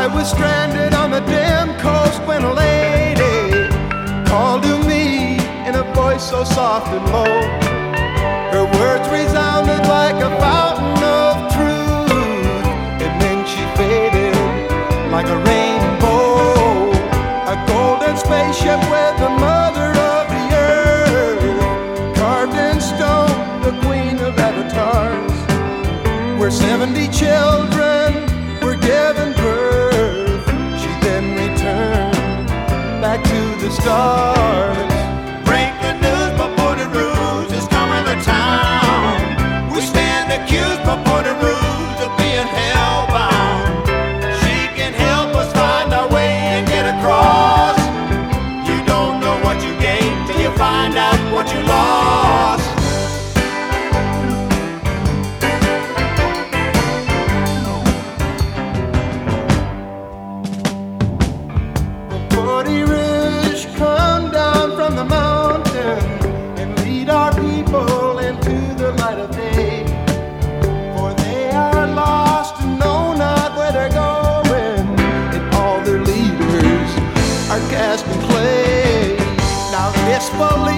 was stranded on the dim coast when a lady called to me in a voice so soft and low. Her words resounded like a fountain of truth, and then she faded like a rainbow, a golden spaceship with the mother of the earth, carved in stone, the queen of avatars, where 70 children were given birth. She then returned back to the stars. Break the news, Purported Rouge is coming to town. We stand accused, Purported Rouge, of being hellbound. She can help us find our way and get across. You don't know what you gained till you find out what you lost. Purported Rouge, come down from the mountain and lead our people into the light of day. For they are lost and know not where they're going, and all their leaders are cast in clay. Now this